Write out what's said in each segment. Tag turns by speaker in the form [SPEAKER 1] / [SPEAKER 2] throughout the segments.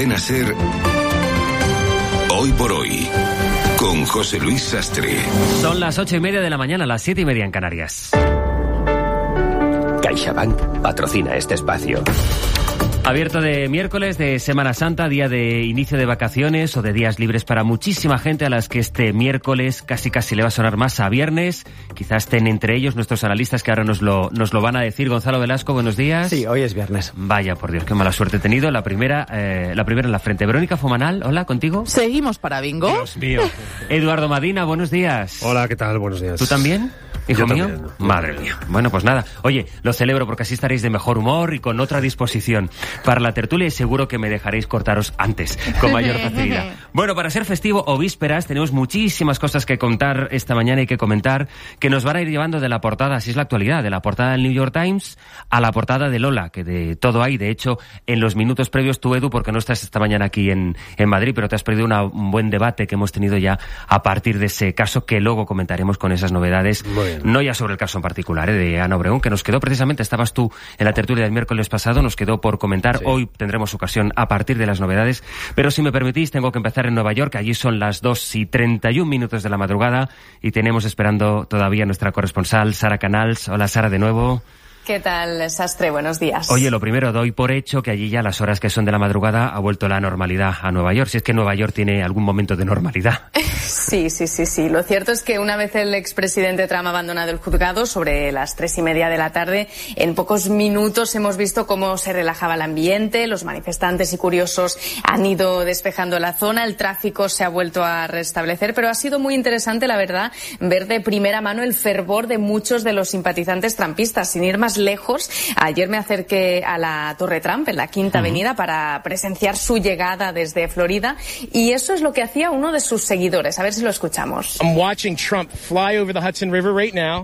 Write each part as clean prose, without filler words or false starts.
[SPEAKER 1] Cadena SER, Hoy por Hoy, con José Luis Sastre.
[SPEAKER 2] Son las 8:30 de la mañana, las 7:30 en Canarias.
[SPEAKER 3] CaixaBank patrocina este espacio.
[SPEAKER 2] Abierto de miércoles de Semana Santa, día de inicio de vacaciones o de días libres para muchísima gente a las que este miércoles casi le va a sonar más a viernes. Quizás estén entre ellos nuestros analistas que ahora nos lo van a decir. Gonzalo Velasco, buenos días.
[SPEAKER 4] Sí, hoy es viernes.
[SPEAKER 2] Vaya, por Dios, qué mala suerte he tenido. La primera en la frente. Verónica Fomanal, hola, ¿contigo?
[SPEAKER 5] Seguimos para bingo.
[SPEAKER 2] Dios mío. Eduardo Madina, buenos días.
[SPEAKER 6] Hola, ¿qué tal? Buenos días.
[SPEAKER 2] ¿Tú también? Hijo mío,
[SPEAKER 6] también.
[SPEAKER 2] Madre mía. Bueno, pues nada. Oye, lo celebro porque así estaréis de mejor humor y con otra disposición para la tertulia y seguro que me dejaréis cortaros antes, con mayor facilidad. Bueno, para ser festivo o vísperas tenemos muchísimas cosas que contar esta mañana y que comentar que nos van a ir llevando de la portada, así es la actualidad, de la portada del New York Times a la portada de Lola, que de todo hay. De hecho, en los minutos previos tú, Edu, porque no estás esta mañana aquí en Madrid, pero te has perdido un buen debate que hemos tenido ya a partir de ese caso que luego comentaremos con esas novedades. No ya sobre el caso en particular, de Ana Obregón, que nos quedó precisamente, estabas tú en la tertulia del miércoles pasado, nos quedó por comentar. Sí. Hoy tendremos ocasión a partir de las novedades, pero si me permitís, tengo que empezar en Nueva York. Allí son las 2:31 de la madrugada y tenemos esperando todavía nuestra corresponsal, Sara Canals. Hola, Sara, de nuevo.
[SPEAKER 7] ¿Qué tal, Sastre? Buenos días.
[SPEAKER 2] Oye, lo primero, doy por hecho que allí ya las horas que son de la madrugada ha vuelto la normalidad a Nueva York, si es que Nueva York tiene algún momento de normalidad.
[SPEAKER 7] Sí. Lo cierto es que una vez el expresidente Trump ha abandonado el juzgado, sobre las 3:30 de la tarde, en pocos minutos hemos visto cómo se relajaba el ambiente, los manifestantes y curiosos han ido despejando la zona, el tráfico se ha vuelto a restablecer, pero ha sido muy interesante, la verdad, ver de primera mano el fervor de muchos de los simpatizantes trumpistas. Sin ir más lejos, ayer me acerqué a la Torre Trump en la Quinta Avenida para presenciar su llegada desde Florida, y eso es lo que hacía uno de sus seguidores. A ver si lo escuchamos.
[SPEAKER 8] I'm watching Trump fly over the Hudson River right now.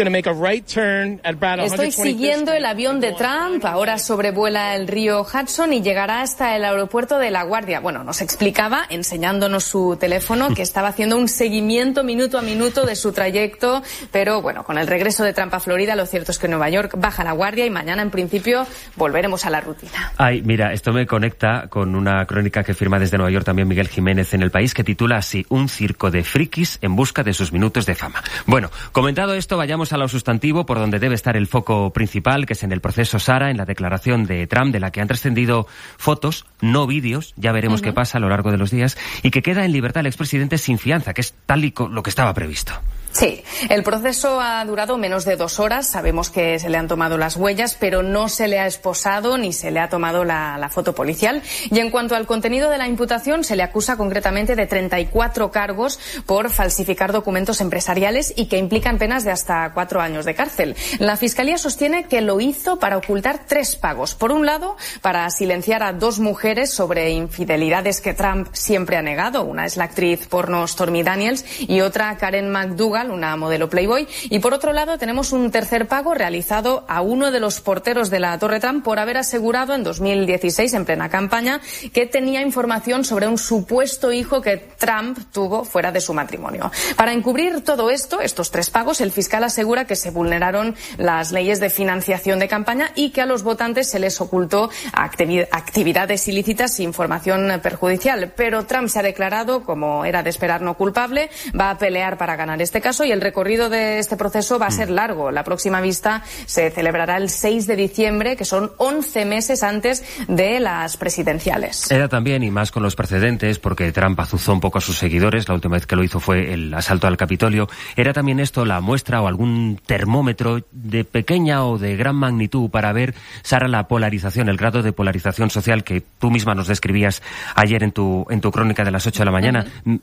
[SPEAKER 7] Estoy siguiendo el avión de Trump, ahora sobrevuela el río Hudson y llegará hasta el aeropuerto de La Guardia. Bueno, nos explicaba, enseñándonos su teléfono, que estaba haciendo un seguimiento minuto a minuto de su trayecto, pero bueno, con el regreso de Trump a Florida, lo cierto es que Nueva York baja la guardia y mañana, en principio, volveremos a la rutina.
[SPEAKER 2] Ay, mira, esto me conecta con una crónica que firma desde Nueva York también Miguel Jiménez en El País, que titula así: Un circo de frikis en busca de sus minutos de fama. Bueno, comentado esto, vayamos a lo sustantivo, por donde debe estar el foco principal, que es en el proceso Sara, en la declaración de Trump, de la que han trascendido fotos, no vídeos, ya veremos qué pasa a lo largo de los días, y que queda en libertad el expresidente sin fianza, que es tal y lo que estaba previsto.
[SPEAKER 7] Sí, el proceso ha durado menos de 2 horas. Sabemos que se le han tomado las huellas, pero no se le ha esposado ni se le ha tomado la foto policial. Y en cuanto al contenido de la imputación, se le acusa concretamente de 34 cargos por falsificar documentos empresariales y que implican penas de hasta 4 años de cárcel. La Fiscalía sostiene que lo hizo para ocultar 3 pagos. Por un lado, para silenciar a 2 mujeres sobre infidelidades que Trump siempre ha negado. Una es la actriz porno Stormy Daniels y otra Karen McDougal, una modelo Playboy. Y por otro lado tenemos un tercer pago realizado a uno de los porteros de la Torre Trump por haber asegurado en 2016, en plena campaña, que tenía información sobre un supuesto hijo que Trump tuvo fuera de su matrimonio. Para encubrir todo esto, estos 3 pagos, el fiscal asegura que se vulneraron las leyes de financiación de campaña y que a los votantes se les ocultó actividades ilícitas e información perjudicial. Pero Trump se ha declarado, como era de esperar, no culpable, va a pelear para ganar este caso y el recorrido de este proceso va a ser largo. La próxima vista se celebrará el 6 de diciembre, que son 11 meses antes de las presidenciales.
[SPEAKER 2] Era también, y más con los precedentes, porque Trump azuzó un poco a sus seguidores, la última vez que lo hizo fue el asalto al Capitolio, era también esto la muestra o algún termómetro de pequeña o de gran magnitud para ver, Sara, la polarización, el grado de polarización social que tú misma nos describías ayer en tu crónica de las 8 de la mañana.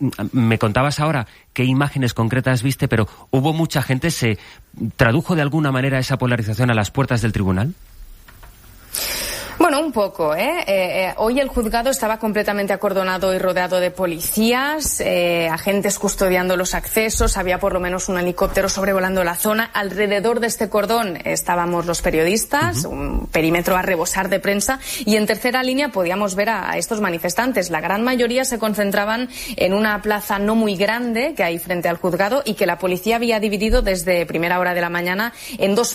[SPEAKER 2] Me contabas ahora qué imágenes concretas viste, pero ¿hubo mucha gente? ¿Se tradujo de alguna manera esa polarización a las puertas del tribunal?
[SPEAKER 7] Bueno, un poco, Hoy el juzgado estaba completamente acordonado y rodeado de policías, agentes custodiando los accesos, había por lo menos un helicóptero sobrevolando la zona. Alrededor de este cordón estábamos los periodistas, un perímetro a rebosar de prensa, y en tercera línea podíamos ver a estos manifestantes. La gran mayoría se concentraban en una plaza no muy grande que hay frente al juzgado y que la policía había dividido desde primera hora de la mañana en 2